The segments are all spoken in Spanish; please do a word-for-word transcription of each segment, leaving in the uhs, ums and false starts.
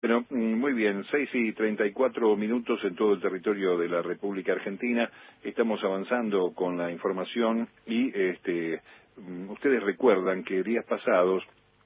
Bueno, muy bien, seis y treinta y cuatro minutos en todo el territorio de la República Argentina. Estamos avanzando con la información y este, ustedes recuerdan que días pasados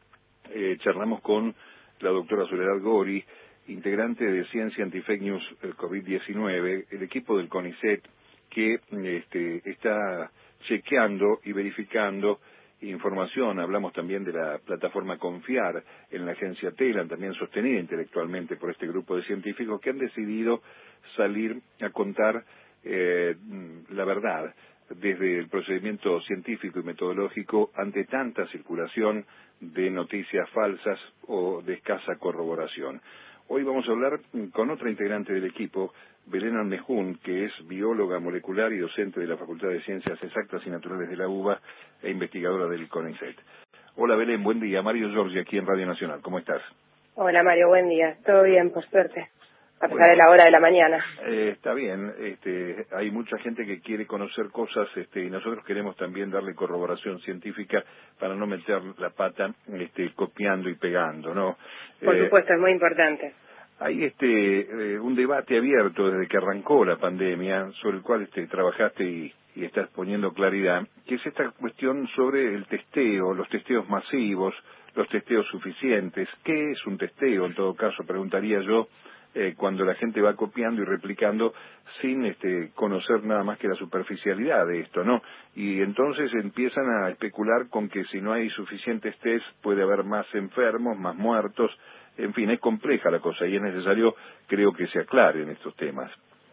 eh, charlamos con la doctora Soledad Gori, integrante de Ciencia Anti-Fake News COVID diecinueve, el equipo del CONICET que este, está chequeando y verificando información. Hablamos también de la plataforma Confiar en la agencia Telam, también sostenida intelectualmente por este grupo de científicos que han decidido salir a contar eh, la verdad desde el procedimiento científico y metodológico ante tanta circulación de noticias falsas o de escasa corroboración. Hoy vamos a hablar con otra integrante del equipo, Belén Almejún, que es bióloga molecular y docente de la Facultad de Ciencias Exactas y Naturales de la UBA e investigadora del CONICET. Hola Belén, buen día. Mario Giorgi aquí en Radio Nacional. ¿Cómo estás? Hola Mario, buen día. Todo bien, por suerte. A pesar Bueno, de la hora de la mañana. Eh, está bien. Este, hay mucha gente que quiere conocer cosas este, y nosotros queremos también darle corroboración científica para no meter la pata este, copiando y pegando, ¿no? Por Eh, supuesto, es muy importante. Hay este eh, un debate abierto desde que arrancó la pandemia, sobre el cual este, trabajaste y, y estás poniendo claridad, que es esta cuestión sobre el testeo, los testeos masivos, los testeos suficientes. ¿Qué es un testeo, en todo caso, preguntaría yo, eh, cuando la gente va copiando y replicando sin este, conocer nada más que la superficialidad de esto, ¿no? Y entonces empiezan a especular con que si no hay suficientes test puede haber más enfermos, más muertos. En fin, es compleja la cosa y es necesario, creo, que se aclaren estos temas.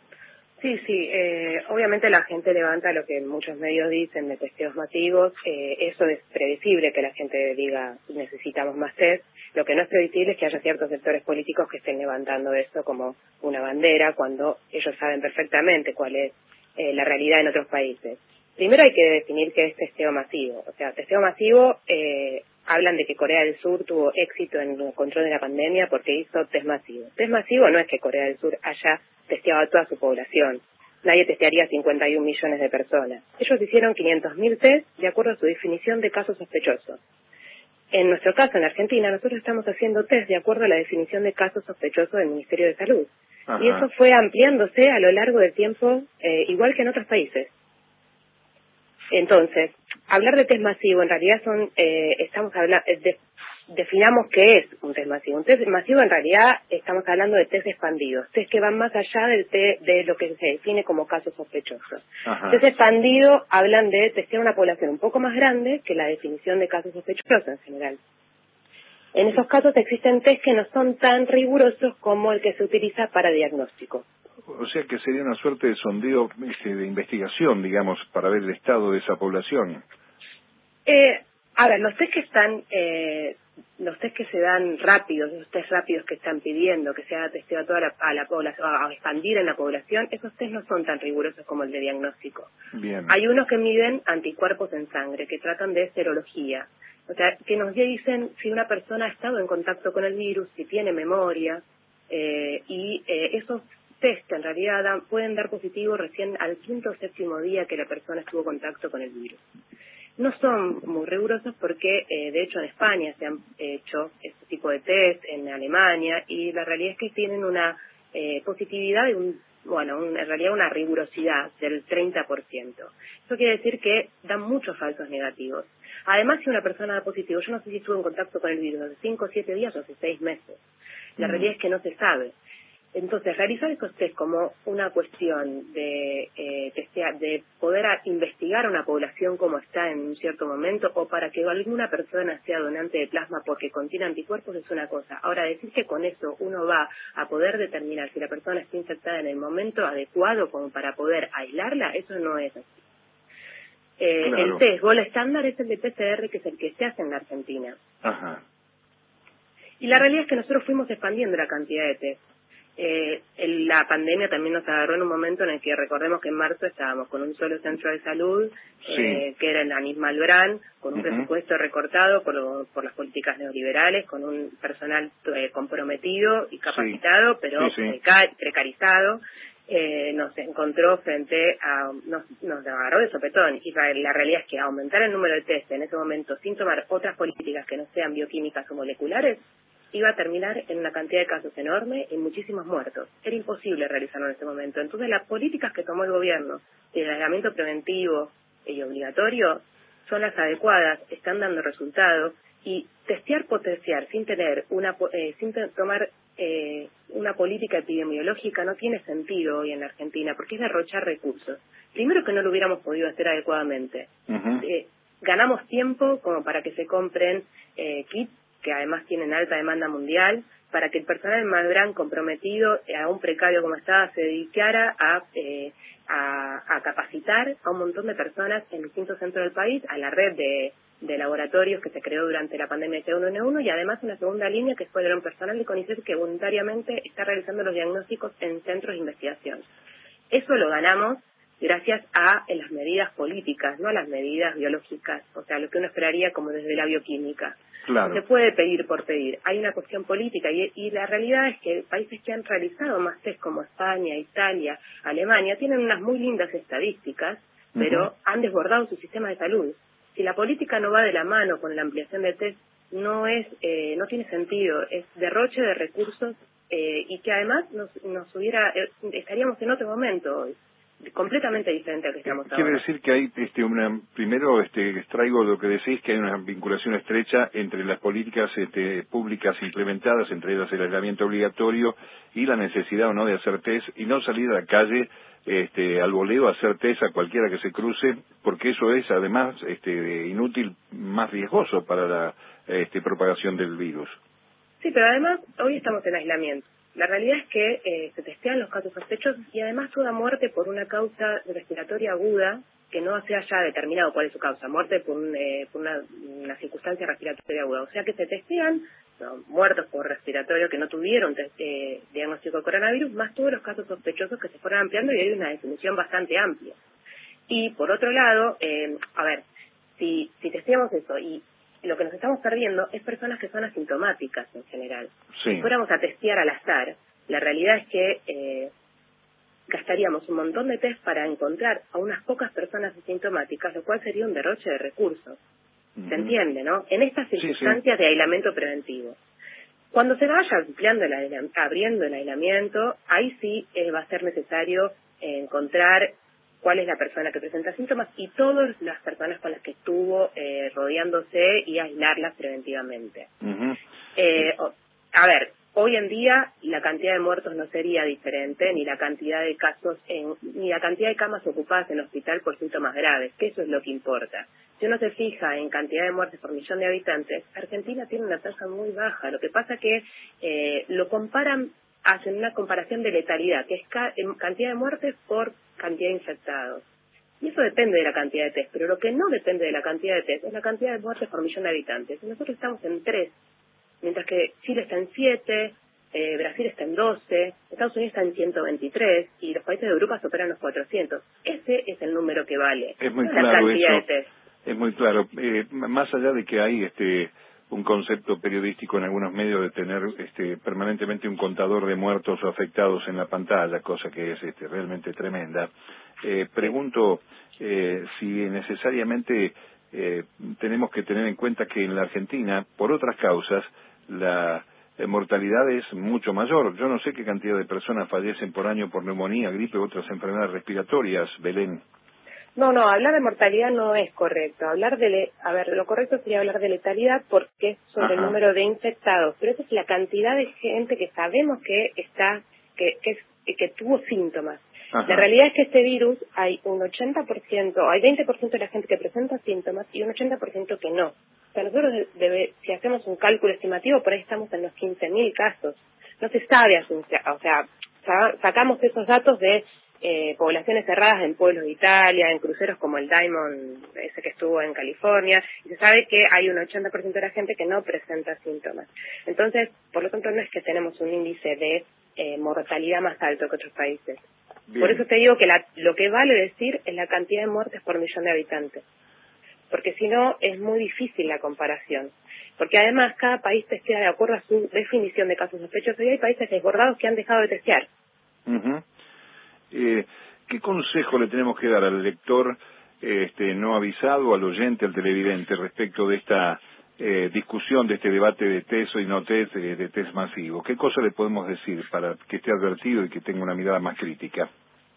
Sí, sí, eh, obviamente la gente levanta lo que muchos medios dicen de testeos masivos. Eh, eso es previsible que la gente diga necesitamos más test. Lo que no es previsible es que haya ciertos sectores políticos que estén levantando esto como una bandera cuando ellos saben perfectamente cuál es eh, la realidad en otros países. Primero hay que definir qué es testeo masivo. O sea, testeo masivo, eh, hablan de que Corea del Sur tuvo éxito en el control de la pandemia porque hizo test masivo. Test masivo no es que Corea del Sur haya testeado a toda su población. Nadie testearía a cincuenta y un millones de personas. Ellos hicieron quinientos mil test de acuerdo a su definición de casos sospechosos. En nuestro caso, en Argentina, nosotros estamos haciendo test de acuerdo a la definición de casos sospechosos del Ministerio de Salud. Ajá. Y eso fue ampliándose a lo largo del tiempo, eh, igual que en otros países. Entonces, hablar de test masivo, en realidad son, eh, estamos hablando, de, definamos qué es un test masivo. Un test masivo, en realidad, estamos hablando de test expandidos, test que van más allá del te, de lo que se define como casos sospechosos. Ajá. Test expandido hablan de testear una población un poco más grande que la definición de casos sospechosos en general. En esos casos existen test que no son tan rigurosos como el que se utiliza para diagnóstico. O sea que sería una suerte de sondeo, este, de investigación, digamos, para ver el estado de esa población. Eh, a ver, los test que están, eh, los test que se dan rápidos, esos test rápidos que están pidiendo que se haga testeo a toda la, a la población, a expandir en la población, esos test no son tan rigurosos como el de diagnóstico. Bien. Hay unos que miden anticuerpos en sangre, que tratan de serología. O sea, que nos dicen si una persona ha estado en contacto con el virus, si tiene memoria, eh, y eh, esos test en realidad dan, pueden dar positivo recién al quinto o séptimo día que la persona estuvo en contacto con el virus. No son muy rigurosos porque, eh, de hecho, en España se han hecho este tipo de test, en Alemania, y la realidad es que tienen una eh, positividad de un, bueno, un, en realidad una rigurosidad del treinta por ciento. Eso quiere decir que dan muchos falsos negativos. Además, si una persona da positivo, yo no sé si estuvo en contacto con el virus hace cinco o siete días o hace seis meses. La mm. realidad es que no se sabe. Entonces, realizar esos test como una cuestión de eh, testear, de poder a, investigar a una población como está en un cierto momento, o para que alguna persona sea donante de plasma porque contiene anticuerpos, es una cosa. Ahora, decir que con eso uno va a poder determinar si la persona está infectada en el momento adecuado como para poder aislarla, eso no es así. Eh, claro. El test gol estándar es el de P C R, que es el que se hace en la Argentina. Ajá. Y la realidad es que nosotros fuimos expandiendo la cantidad de test. Eh, el, la pandemia también nos agarró en un momento en el que recordemos que en marzo estábamos con un solo centro de salud, sí. eh, que era el Anis Malbrán, con un uh-huh. presupuesto recortado por, lo, por las políticas neoliberales, con un personal eh, comprometido y capacitado, sí. pero sí, sí. Precar, precarizado. Eh, nos encontró frente a, nos, nos agarró de sopetón, y la, la realidad es que aumentar el número de test en ese momento sin tomar otras políticas que no sean bioquímicas o moleculares iba a terminar en una cantidad de casos enorme y muchísimos muertos. Era imposible realizarlo en ese momento. Entonces, las políticas que tomó el gobierno, el aislamiento preventivo y obligatorio, son las adecuadas, están dando resultados, y testear, potenciar, sin tener una, eh, sin tomar eh, una política epidemiológica no tiene sentido hoy en la Argentina, porque es derrochar recursos. Primero, que no lo hubiéramos podido hacer adecuadamente. Uh-huh. Eh, ganamos tiempo como para que se compren eh, kits que además tienen alta demanda mundial, para que el personal más gran comprometido, eh, a un precario como estaba, se dedicara a, eh, a, a capacitar a un montón de personas en distintos centros del país, a la red de, de laboratorios que se creó durante la pandemia de T uno N uno, y además una segunda línea que fue un personal de CONICET que voluntariamente está realizando los diagnósticos en centros de investigación. Eso lo ganamos gracias a en las medidas políticas, no a las medidas biológicas, o sea, lo que uno esperaría como desde la bioquímica. Claro. No se puede pedir por pedir, hay una cuestión política, y, y la realidad es que países que han realizado más test como España, Italia, Alemania, tienen unas muy lindas estadísticas, pero uh-huh. han desbordado su sistema de salud. Si la política no va de la mano con la ampliación de test, no es, eh, no tiene sentido, es derroche de recursos, eh, y que además nos, nos hubiera, eh, estaríamos en otro momento hoy, completamente diferente al que estamos Quiere ahora. decir que hay, este, una, primero, este, extraigo lo que decís, que hay una vinculación estrecha entre las políticas este, públicas implementadas, entre ellas el aislamiento obligatorio y la necesidad o no de hacer test y no salir a la calle este, al voleo a hacer test a cualquiera que se cruce, porque eso es además este, inútil, más riesgoso para la este, propagación del virus. Sí, pero además hoy estamos en aislamiento. La realidad es que eh, se testean los casos sospechosos y además toda muerte por una causa respiratoria aguda que no se haya determinado cuál es su causa, muerte por, un, eh, por una, una circunstancia respiratoria aguda. O sea que se testean no, muertos por respiratorio que no tuvieron eh, diagnóstico de coronavirus, más todos los casos sospechosos que se fueron ampliando, y hay una definición bastante amplia. Y por otro lado, eh, a ver, si, si testeamos eso y lo que nos estamos perdiendo es personas que son asintomáticas en general. Sí. Si fuéramos a testear al azar, la realidad es que eh, gastaríamos un montón de test para encontrar a unas pocas personas asintomáticas, lo cual sería un derroche de recursos. Uh-huh. ¿Se entiende, no? En estas circunstancias sí, sí. de aislamiento preventivo. Cuando se vaya ampliando el aislamiento, abriendo el aislamiento, ahí sí eh, va a ser necesario eh, encontrar cuál es la persona que presenta síntomas y todas las personas con las que estuvo eh, rodeándose y aislarlas preventivamente. Uh-huh. Eh, a ver, hoy en día la cantidad de muertos no sería diferente, ni la cantidad de casos, en, ni la cantidad de camas ocupadas en el hospital por síntomas graves, que eso es lo que importa. Si uno se fija en cantidad de muertes por millón de habitantes, Argentina tiene una tasa muy baja. Lo que pasa que eh, lo comparan, hacen una comparación de letalidad, que es ca- cantidad de muertes por cantidad de infectados. Y eso depende de la cantidad de test, pero lo que no depende de la cantidad de test es la cantidad de muertes por millón de habitantes. Y nosotros estamos en tres, mientras que Chile está en siete, eh, Brasil está en doce, Estados Unidos está en ciento veintitrés y los países de Europa superan los cuatrocientos. Ese es el número que vale, es muy no claro la cantidad eso. de test. Es muy claro. Eh, más allá de que hay este un concepto periodístico en algunos medios de tener este permanentemente un contador de muertos o afectados en la pantalla, cosa que es este realmente tremenda, eh, pregunto eh, si necesariamente eh, tenemos que tener en cuenta que en la Argentina, por otras causas, la eh, mortalidad es mucho mayor. Yo no sé qué cantidad de personas fallecen por año por neumonía, gripe u otras enfermedades respiratorias, Belén. No, no, hablar de mortalidad no es correcto. Hablar de, le- a ver, lo correcto sería hablar de letalidad porque es sobre Ajá. el número de infectados, pero esa es la cantidad de gente que sabemos que está, que, que, es, que tuvo síntomas. Ajá. La realidad es que este virus hay un ochenta por ciento, hay veinte por ciento de la gente que presenta síntomas y un ochenta por ciento que no. O sea, nosotros, debe, si hacemos un cálculo estimativo, por ahí estamos en los quince mil casos. No se sabe, o sea, sacamos esos datos de Eh, poblaciones cerradas en pueblos de Italia, en cruceros como el Diamond, ese que estuvo en California, y se sabe que hay un ochenta por ciento de la gente que no presenta síntomas. Entonces, por lo tanto, no es que tenemos un índice de eh, mortalidad más alto que otros países. Bien. Por eso te digo que la, lo que vale decir es la cantidad de muertes por millón de habitantes, porque si no es muy difícil la comparación. Porque además cada país testea de acuerdo a su definición de casos sospechosos y hay países desbordados que han dejado de testear. Uh-huh. Eh, ¿Qué consejo le tenemos que dar al lector este, no avisado, al oyente, al televidente respecto de esta eh, discusión, de este debate de test y no test, de, de test masivo. ¿Qué cosa le podemos decir para que esté advertido y que tenga una mirada más crítica?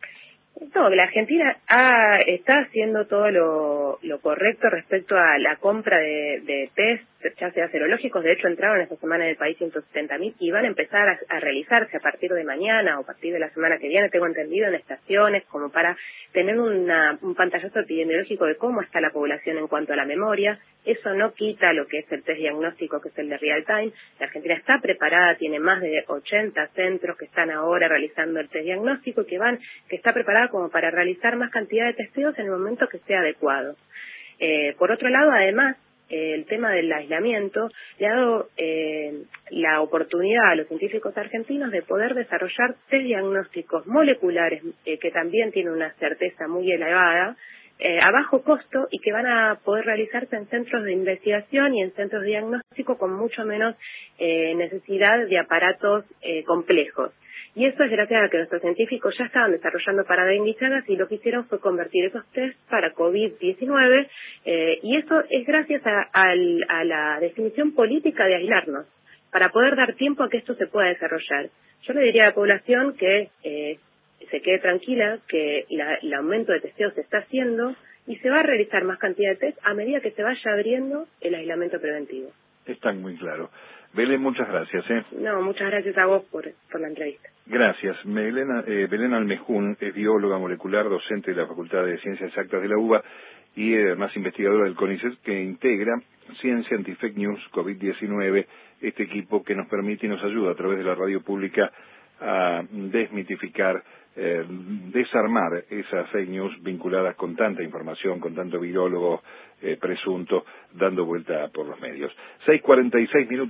No, la Argentina ha, está haciendo todo lo, lo correcto respecto a la compra de, de test, ya sea serológicos. De hecho, entraron esta semana en el país ciento setenta mil y van a empezar a, a realizarse a partir de mañana o a partir de la semana que viene, tengo entendido, en estaciones, como para tener una, un pantallazo epidemiológico de cómo está la población en cuanto a la memoria. Eso no quita lo que es el test diagnóstico, que es el de real time. La Argentina está preparada, tiene más de ochenta centros que están ahora realizando el test diagnóstico y que van, que está preparada como para realizar más cantidad de testeos en el momento que sea adecuado. Eh, por otro lado, además, eh, el tema del aislamiento le ha dado eh, la oportunidad a los científicos argentinos de poder desarrollar test diagnósticos moleculares eh, que también tienen una certeza muy elevada, Eh, a bajo costo, y que van a poder realizarse en centros de investigación y en centros de diagnóstico con mucho menos eh, necesidad de aparatos eh, complejos. Y eso es gracias a que nuestros científicos ya estaban desarrollando para dengue y chagas, y lo que hicieron fue convertir esos test para COVID diecinueve, eh, y eso es gracias a, a, a la definición política de aislarnos, para poder dar tiempo a que esto se pueda desarrollar. Yo le diría a la población que eh, se quede tranquila, que la, el aumento de testeo se está haciendo y se va a realizar más cantidad de test a medida que se vaya abriendo el aislamiento preventivo. Está muy claro. Belén, muchas gracias. ¿eh? No, muchas gracias a vos por, por la entrevista. Gracias. Belén, eh, Belén Almejún es bióloga molecular, docente de la Facultad de Ciencias Exactas de la UBA y además investigadora del CONICET, que integra Ciencia Anti-Fake News COVID diecinueve, este equipo que nos permite y nos ayuda a través de la radio pública a desmitificar, eh, desarmar esas fake news vinculadas con tanta información, con tanto virólogo eh, presunto dando vuelta por los medios. seis cuarenta y seis minutos.